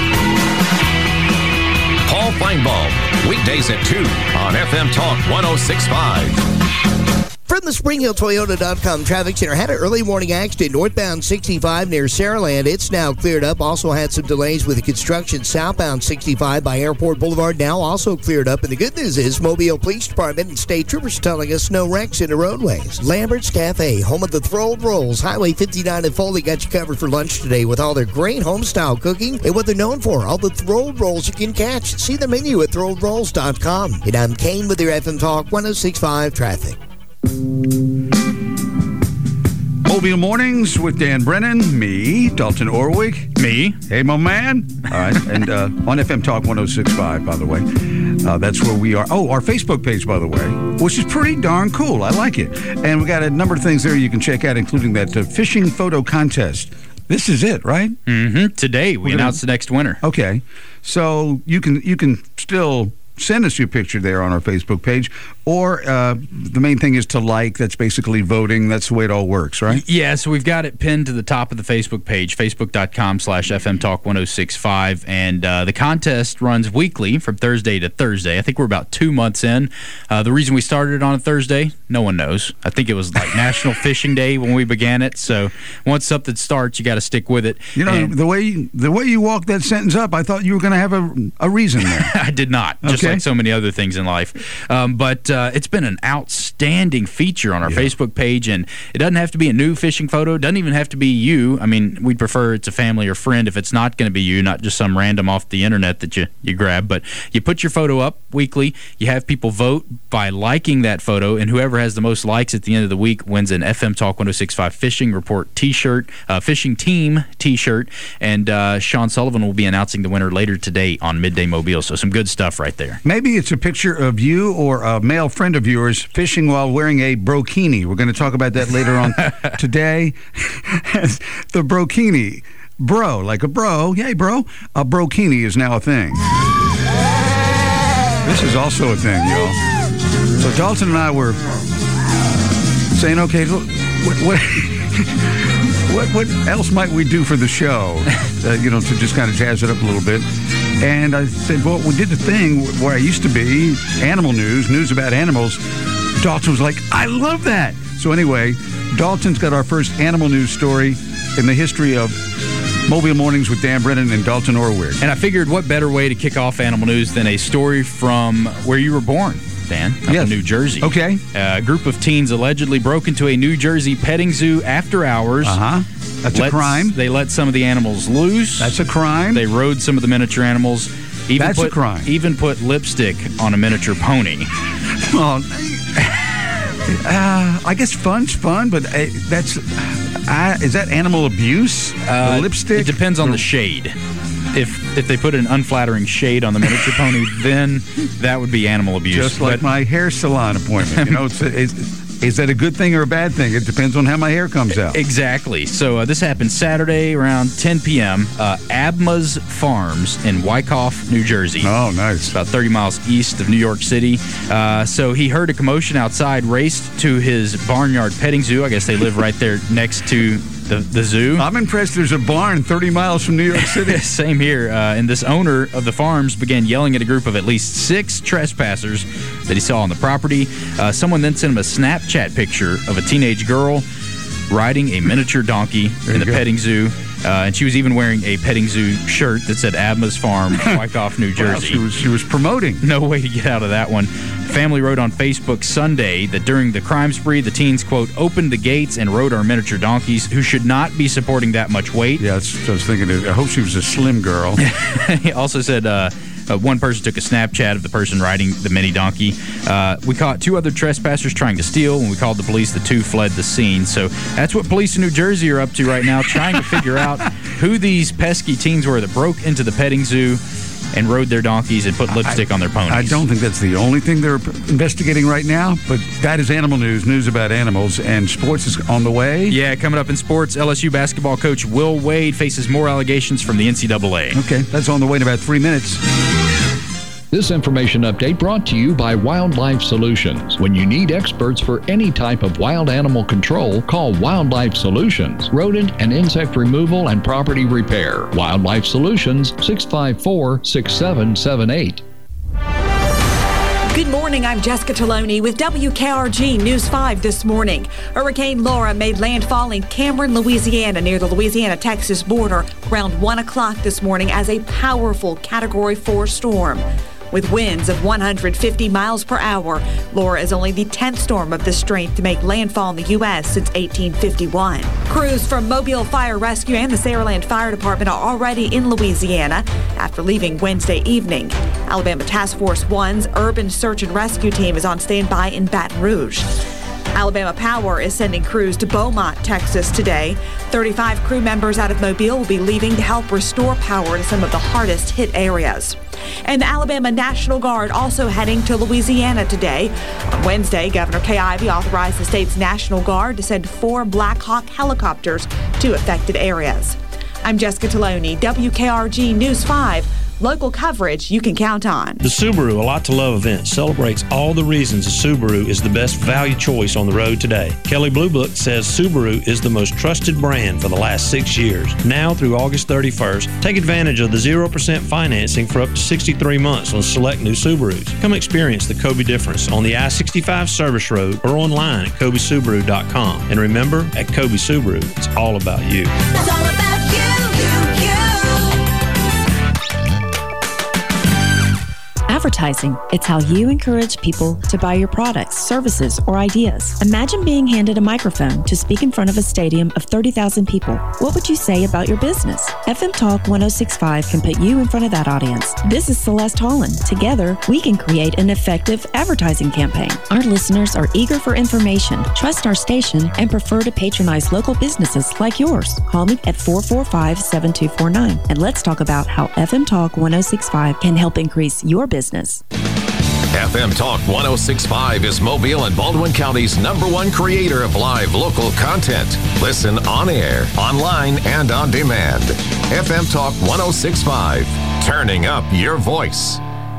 Paul Feinbaum, weekdays at 2 on FM Talk 106.5. From the SpringHillToyota.com Traffic Center, had an early morning accident northbound 65 near Saraland. It's now cleared up. Also had some delays with the construction southbound 65 by Airport Boulevard. Now also cleared up. And the good news is Mobile Police Department and state troopers telling us no wrecks in the roadways. Lambert's Cafe, home of the Thrilled Rolls. Highway 59 and Foley got you covered for lunch today with all their great home-style cooking and what they're known for, all the Thrilled Rolls you can catch. See the menu at ThrilledRolls.com. And I'm Kane with your FM Talk 106.5 Traffic. Mobile Mornings with Dan Brennan, me, Dalton Orwig. Me. Hey, my man. All right, and on FM Talk 106.5, by the way. That's where we are. Oh, our Facebook page, by the way, which is pretty darn cool. I like it. And we got a number of things there you can check out, including that fishing photo contest. This is it, right? Mm-hmm. Today, we announced the next winner. Okay. So you can still send us your picture there on our Facebook page, or the main thing is to like. That's basically voting. That's the way it all works, right? Yeah, so we've got it pinned to the top of the Facebook page, facebook.com/FMTalk1065, and the contest runs weekly from Thursday to Thursday. I think we're about 2 months in. The reason we started it on a Thursday, no one knows. I think it was like National Fishing Day when we began it, so once something starts, you got to stick with it. You know, the way you walked that sentence up, I thought you were going to have a reason there. I did not, just like so many other things in life. But it's been an outstanding feature on our Facebook page, and it doesn't have to be a new fishing photo. It doesn't even have to be you. I mean, we'd prefer it's a family or friend if it's not going to be you, not just some random off the internet that you grab. But you put your photo up weekly. You have people vote by liking that photo, and whoever has the most likes at the end of the week wins an FM Talk 1065 Fishing Report T-shirt, Fishing Team T-shirt, and Sean Sullivan will be announcing the winner later today on Midday Mobile. So some good stuff right there. Maybe it's a picture of you or a male friend of yours fishing while wearing a brokini. We're going to talk about that later on today. The brokini. Bro, like a bro. Yay, bro. A brokini is now a thing. This is also a thing, y'all. So Dalton and I were saying, okay, what else might we do for the show, to just kind of jazz it up a little bit. And I said, well, we did the thing where I used to be, animal news about animals. Dalton was like, I love that. So anyway, Dalton's got our first animal news story in the history of Mobile Mornings with Dan Brennan and Dalton Orwig. And I figured what better way to kick off animal news than a story from where you were born, Dan, up in New Jersey. Okay. A group of teens allegedly broke into a New Jersey petting zoo after hours. That's a crime. They let some of the animals loose. That's a crime. They rode some of the miniature animals. That's a crime. Even put lipstick on a miniature pony. Oh, I guess fun's fun, but is that animal abuse? The lipstick? It depends on the shade. If they put an unflattering shade on the miniature pony, then that would be animal abuse. Just like my hair salon appointment. Is that a good thing or a bad thing? It depends on how my hair comes out. Exactly. So this happened Saturday around 10 p.m. Abma's Farms in Wyckoff, New Jersey. Oh, nice. About 30 miles east of New York City. So he heard a commotion outside, raced to his barnyard petting zoo. I guess they live right there next to the zoo. I'm impressed there's a barn 30 miles from New York City. Same here. And this owner of the farms began yelling at a group of at least 6 trespassers that he saw on the property. Someone then sent him a Snapchat picture of a teenage girl riding a miniature donkey in the petting zoo. And she was even wearing a petting zoo shirt that said Abma's Farm, Wyckoff, New Jersey. Wow, she was promoting. No way to get out of that one. Family wrote on Facebook Sunday that during the crime spree, the teens, quote, opened the gates and rode our miniature donkeys, who should not be supporting that much weight. Yeah, that's what I was thinking. I hope she was a slim girl. He also said one person took a Snapchat of the person riding the mini donkey. We caught 2 other trespassers trying to steal. When we called the police, the 2 fled the scene. So that's what police in New Jersey are up to right now, trying to figure out who these pesky teens were that broke into the petting zoo and rode their donkeys and put lipstick on their ponies. I don't think that's the only thing they're investigating right now, but that is animal news about animals, and sports is on the way. Yeah, coming up in sports, LSU basketball coach Will Wade faces more allegations from the NCAA. Okay, that's on the way in about 3 minutes. This information update brought to you by Wildlife Solutions. When you need experts for any type of wild animal control, call Wildlife Solutions. Rodent and insect removal and property repair. Wildlife Solutions, 654-6778. Good morning, I'm Jessica Taloni with WKRG News 5 this morning. Hurricane Laura made landfall in Cameron, Louisiana, near the Louisiana-Texas border around 1 o'clock this morning as a powerful Category 4 storm. With winds of 150 miles per hour, Laura is only the 10th storm of this strength to make landfall in the U.S. since 1851. Crews from Mobile Fire Rescue and the Saraland Fire Department are already in Louisiana after leaving Wednesday evening. Alabama Task Force 1's Urban Search and Rescue Team is on standby in Baton Rouge. Alabama Power is sending crews to Beaumont, Texas today. 35 crew members out of Mobile will be leaving to help restore power to some of the hardest hit areas. And the Alabama National Guard also heading to Louisiana today. On Wednesday, Governor Kay Ivey authorized the state's National Guard to send 4 Black Hawk helicopters to affected areas. I'm Jessica Taloni, WKRG News 5, local coverage you can count on. The Subaru A Lot to Love event celebrates all the reasons a Subaru is the best value choice on the road today. Kelley Blue Book says Subaru is the most trusted brand for the last 6 years. Now through August 31st, take advantage of the 0% financing for up to 63 months on select new Subarus. Come experience the Kobe difference on the I-65 service road or online at KobeSubaru.com. And remember, at Kobe Subaru, it's all about you. It's all about Advertising. It's how you encourage people to buy your products, services, or ideas. Imagine being handed a microphone to speak in front of a stadium of 30,000 people. What would you say about your business? FM Talk 1065 can put you in front of that audience. This is Celeste Holland. Together, we can create an effective advertising campaign. Our listeners are eager for information, trust our station, and prefer to patronize local businesses like yours. Call me at 445-7249, and let's talk about how FM Talk 1065 can help increase your business. FM Talk 1065 is Mobile and Baldwin County's #1 creator of live local content. Listen on air, online, and on demand. FM Talk 1065, turning up your voice.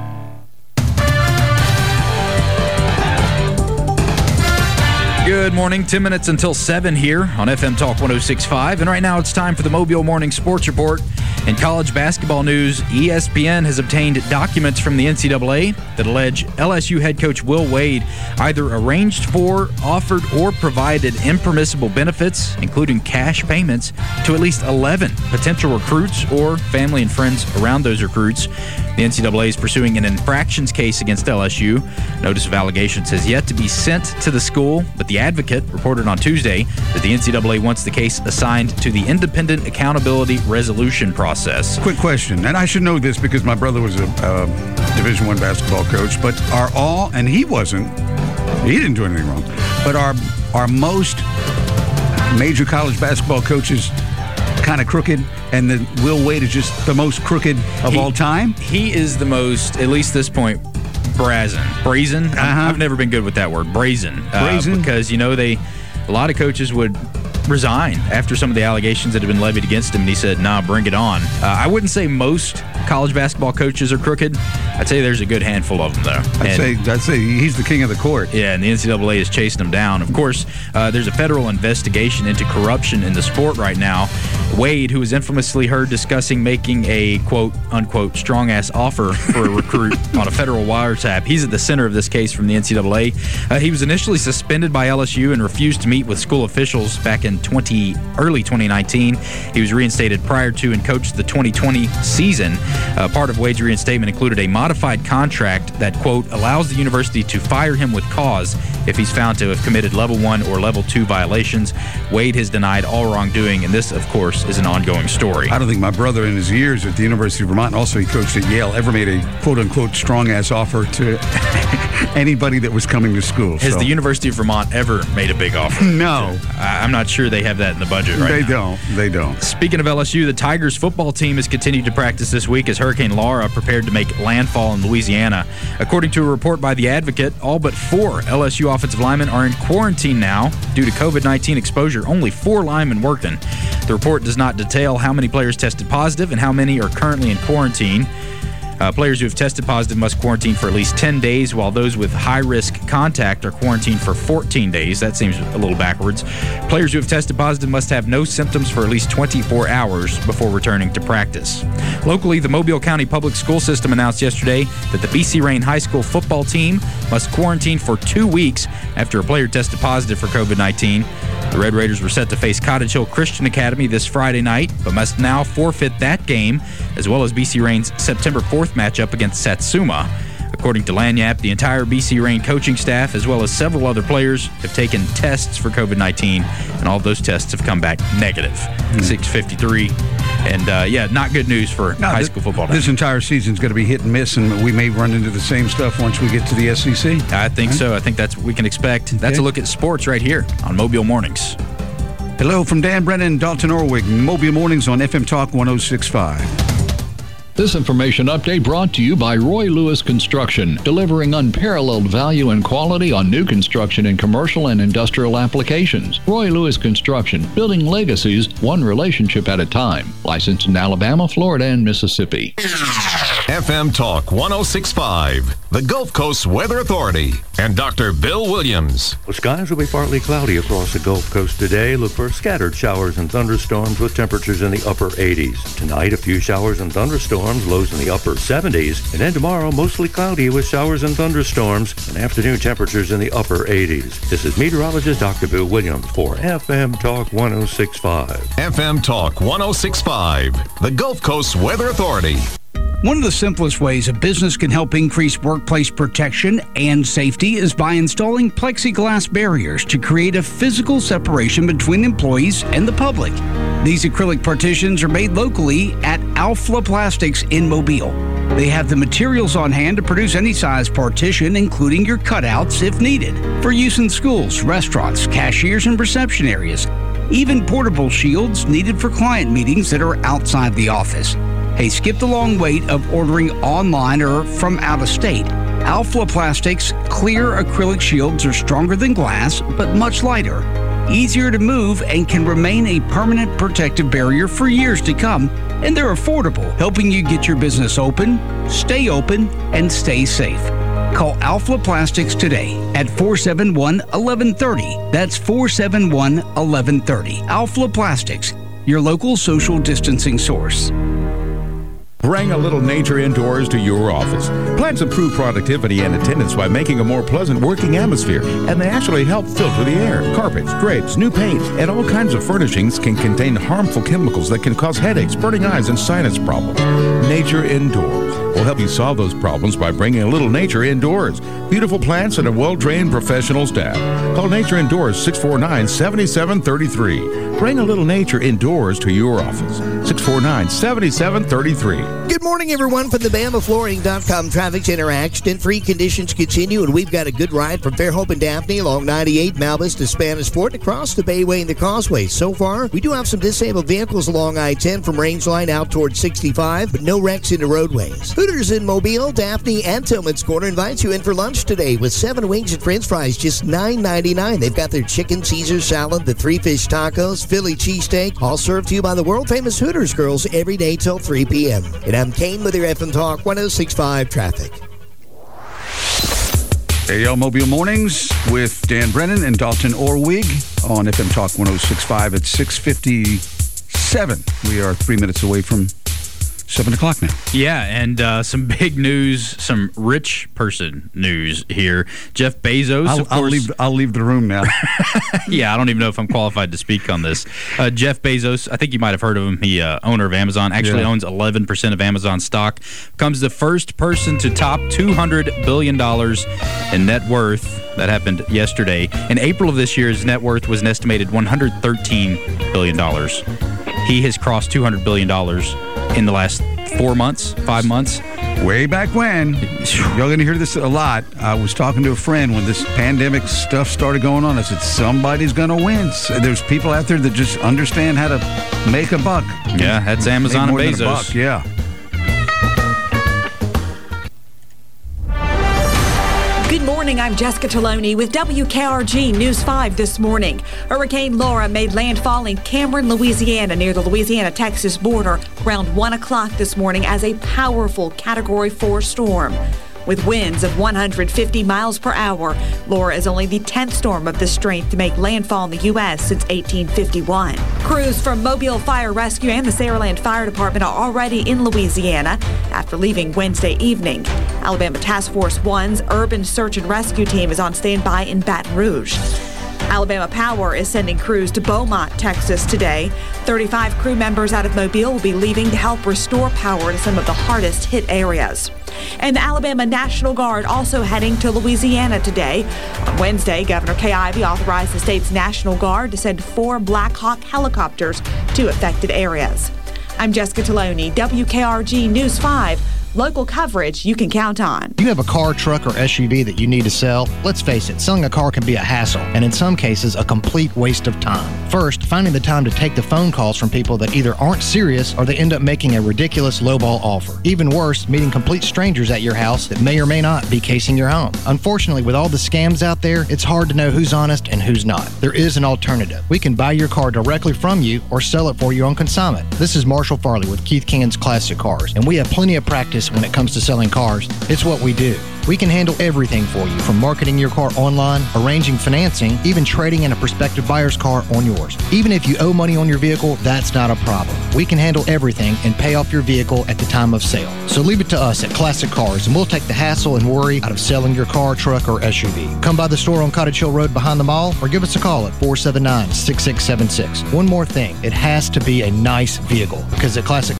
Good morning. 10 minutes until 7 here on FM Talk 1065. And right now it's time for the Mobile Morning Sports Report. In college basketball news, ESPN has obtained documents from the NCAA that allege LSU head coach Will Wade either arranged for, offered, or provided impermissible benefits, including cash payments, to at least 11 potential recruits or family and friends around those recruits. The NCAA is pursuing an infractions case against LSU. Notice of allegations has yet to be sent to the school, but the Advocate reported on Tuesday that the NCAA wants the case assigned to the Independent Accountability Resolution Process. Quick question, and I should know this because my brother was a Division I basketball coach, but are all, and he didn't do anything wrong, but are most major college basketball coaches kind of crooked, and then Will Wade is just the most crooked of all time? He is the most, at least this point, brazen. I've never been good with that word, brazen. Because, a lot of coaches would resign after some of the allegations that have been levied against him, and he said, nah, bring it on. I wouldn't say most college basketball coaches are crooked. I'd say there's a good handful of them, though. I'd say he's the king of the court. Yeah, and the NCAA is chasing him down. Of course, there's a federal investigation into corruption in the sport right now. Wade, who was infamously heard discussing making a quote-unquote strong-ass offer for a recruit on a federal wiretap, he's at the center of this case from the NCAA. He was initially suspended by LSU and refused to meet with school officials back in early 2019. He was reinstated prior to and coached the 2020 season. Part of Wade's reinstatement included a modified contract that, quote, allows the university to fire him with cause if he's found to have committed Level 1 or Level 2 violations. Wade has denied all wrongdoing, and this, of course, is an ongoing story. I don't think my brother in his years at the University of Vermont, and also he coached at Yale, ever made a quote-unquote strong-ass offer to anybody that was coming to school. Has the University of Vermont ever made a big offer? No. I'm not sure they have that in the budget right now. They don't. Speaking of LSU, the Tigers football team has continued to practice this week as Hurricane Laura prepared to make landfall in Louisiana. According to a report by The Advocate, all but 4 LSU offensive linemen are in quarantine now due to COVID-19 exposure. Only 4 linemen working. The report does not detail how many players tested positive and how many are currently in quarantine. Players who have tested positive must quarantine for at least 10 days, while those with high-risk contact are quarantined for 14 days. That seems a little backwards. Players who have tested positive must have no symptoms for at least 24 hours before returning to practice. Locally, the Mobile County Public School System announced yesterday that the BC Rain High School football team must quarantine for 2 weeks after a player tested positive for COVID-19. The Red Raiders were set to face Cottage Hill Christian Academy this Friday night, but must now forfeit that game, as well as BC Rain's September 4th matchup against Satsuma. According to Lanyap, the entire BC Rain coaching staff, as well as several other players, have taken tests for COVID-19, and all of those tests have come back negative. 653. And, not good news for high school football. This entire season's going to be hit and miss, and we may run into the same stuff once we get to the SEC. I think so. I think that's what we can expect. Okay. That's a look at sports right here on Mobile Mornings. Hello from Dan Brennan, Dalton Orwig, Mobile Mornings on FM Talk 1065. This information update brought to you by Roy Lewis Construction, delivering unparalleled value and quality on new construction in commercial and industrial applications. Roy Lewis Construction, building legacies one relationship at a time. Licensed in Alabama, Florida, and Mississippi. FM Talk 106.5, the Gulf Coast Weather Authority, and Dr. Bill Williams. The skies will be partly cloudy across the Gulf Coast today. Look for scattered showers and thunderstorms with temperatures in the upper 80s. Tonight, a few showers and thunderstorms, lows in the upper 70s. And then tomorrow, mostly cloudy with showers and thunderstorms and afternoon temperatures in the upper 80s. This is meteorologist Dr. Bill Williams for FM Talk 106.5. FM Talk 106.5, the Gulf Coast Weather Authority. One of the simplest ways a business can help increase workplace protection and safety is by installing plexiglass barriers to create a physical separation between employees and the public. These acrylic partitions are made locally at Alpha Plastics in Mobile. They have the materials on hand to produce any size partition, including your cutouts if needed, for use in schools, restaurants, cashiers, and reception areas. Even portable shields needed for client meetings that are outside the office. Hey, skip the long wait of ordering online or from out of state. Alpha Plastics clear acrylic shields are stronger than glass, but much lighter, easier to move, and can remain a permanent protective barrier for years to come. And they're affordable, helping you get your business open, and stay safe. Call Alpha Plastics today at 471-1130. That's 471-1130. Alpha Plastics, your local social distancing source. Bring a little nature indoors to your office. Plants improve productivity and attendance by making a more pleasant working atmosphere, and they actually help filter the air. Carpets, drapes, new paint, and all kinds of furnishings can contain harmful chemicals that can cause headaches, burning eyes, and sinus problems. Nature Indoors will help you solve those problems by bringing a little nature indoors. Beautiful plants and a well-trained professional staff. Call Nature Indoors 649-7733. Bring a little nature indoors to your office. 649-7733. Good morning, everyone, from the BamaFlooring.com Traffic Center. Accident-free conditions continue, and we've got a good ride from Fairhope and Daphne along 98, Malbus to Spanish Fort, across the Bayway and the Causeway. So far, we do have some disabled vehicles along I-10 from Rangeline out towards 65, but no wrecks in the roadways. Hooters in Mobile, Daphne, and Tillman's Corner invites you in for lunch today with 7 wings and french fries, just $9.99. They've got their chicken Caesar salad, the 3 fish tacos, Philly cheesesteak, all served to you by the world-famous Hooters girls every day till 3 p.m. And I'm Kane with your FM Talk 106.5 traffic. AL Mobile Mornings with Dan Brennan and Dalton Orwig on FM Talk 106.5 at 6:57. We are 3 minutes away from 7 o'clock now. Yeah, and some big news, some rich person news here. Jeff Bezos, I'll leave the room now. Yeah, I don't even know if I'm qualified to speak on this. Jeff Bezos, I think you might have heard of him. He owner of Amazon, actually owns 11% of Amazon stock. Becomes the first person to top $200 billion in net worth. That happened yesterday. In April of this year, his net worth was an estimated $113 billion. He has crossed $200 billion in the last 5 months. Way back when. You're going to hear this a lot. I was talking to a friend when this pandemic stuff started going on. I said, somebody's going to win. So there's people out there that just understand how to make a buck. Yeah, that's Amazon and Bezos. Buck, yeah. Good morning, I'm Jessica Taloni with WKRG News 5 this morning. Hurricane Laura made landfall in Cameron, Louisiana, near the Louisiana-Texas border around 1 o'clock this morning as a powerful Category 4 storm. With winds of 150 miles per hour, Laura is only the 10th storm of this strength to make landfall in the U.S. since 1851. Crews from Mobile Fire Rescue and the Saraland Fire Department are already in Louisiana after leaving Wednesday evening. Alabama Task Force 1's Urban Search and Rescue Team is on standby in Baton Rouge. Alabama Power is sending crews to Beaumont, Texas today. 35 crew members out of Mobile will be leaving to help restore power to some of the hardest hit areas. And the Alabama National Guard also heading to Louisiana today. On Wednesday, Governor Kay Ivey authorized the state's National Guard to send 4 Black Hawk helicopters to affected areas. I'm Jessica Taloni, WKRG News 5, local coverage you can count on. You have a car, truck, or SUV that you need to sell? Let's face it, selling a car can be a hassle, and in some cases, a complete waste of time. First, finding the time to take the phone calls from people that either aren't serious or they end up making a ridiculous lowball offer. Even worse, meeting complete strangers at your house that may or may not be casing your home. Unfortunately, with all the scams out there, it's hard to know who's honest and who's not. There is an alternative. We can buy your car directly from you or sell it for you on consignment. This is Marshall Farley with Keith King's Classic Cars, and we have plenty of practice when it comes to selling cars. It's what we do. We can handle everything for you, from marketing your car online, arranging financing, even trading in a prospective buyer's car on yours. Even if you owe money on your vehicle, that's not a problem. We can handle everything and pay off your vehicle at the time of sale. So leave it to us at Classic Cars, and we'll take the hassle and worry out of selling your car, truck, or SUV. Come by the store on Cottage Hill Road behind the mall, or give us a call at 479-6676. One more thing, it has to be a nice vehicle, because at Classic